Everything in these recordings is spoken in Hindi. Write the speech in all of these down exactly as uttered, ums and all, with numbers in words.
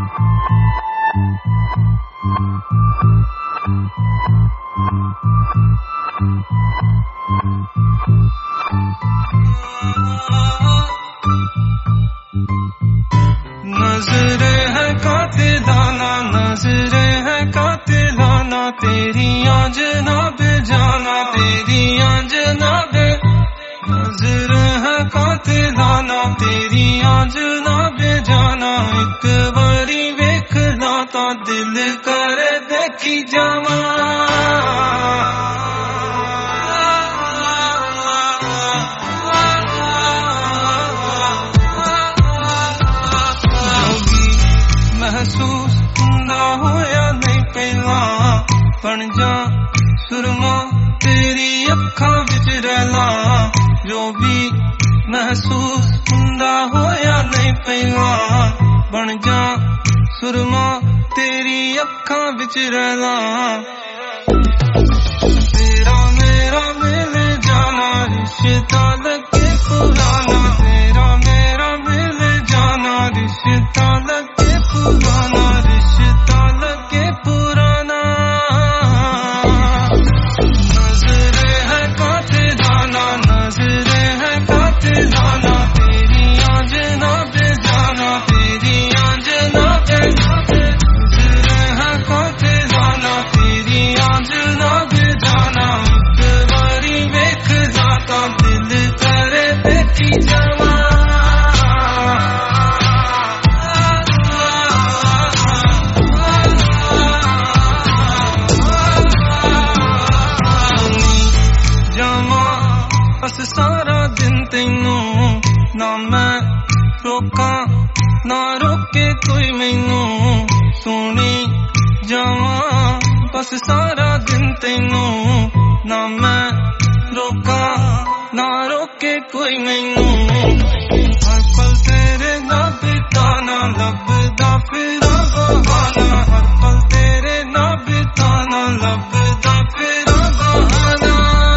नजरे है कातिलाना, नजरे है कातिलाना, तेरी जनाब जाना, तेरी जनाब। नजरे है कातिलाना, तेरी जनाब जाना, एक बारी वेखना ता दिल करे देखी जावा। महसूस हुंदा होया नहीं पहला, बन जा सुरमा तेरी अखां विच रहला। जो भी महसूस हुंदा होया नहीं पहला, बन जा सुरमा तेरी अखां विच रहला। तेरा मेरा मिल जाना, रिश्ता लगे पुराना, तेरा मेरा मिल जाना, रिश्ता लगे पुराना, रिश्ता लगे पुराना। नजरे है कातिलाना, नजरे है कातिलाना, तेरी जनाब जाना, तेरी जनाब। नजरे है कातिलाना, तेरी जनाब जाना, एक बारी वेख जाता दिल करे देखी जावा। बस सारा दिन तेनू ना मैं रोका, ना रोके कोई मैनू, सोनी जावा। बस सारा दिन तेनू ना मैं रोका, ना रोके कोई मैनू। हर पल तेरे ना बिताना, लभदा फिरा बहाना, हर पल तेरे ना बिताना, लभदा फिरा बहाना।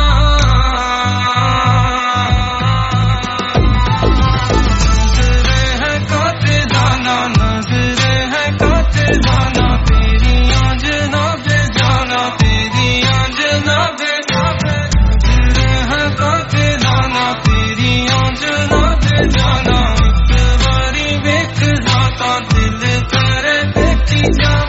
नजरे है कातिलाना, तेरी जनाब जाना, तेरी जनाब। नजरे है कातिलाना, तेरी जनाब जाना, एक बारी वेख जाता दिल करे देखी जा।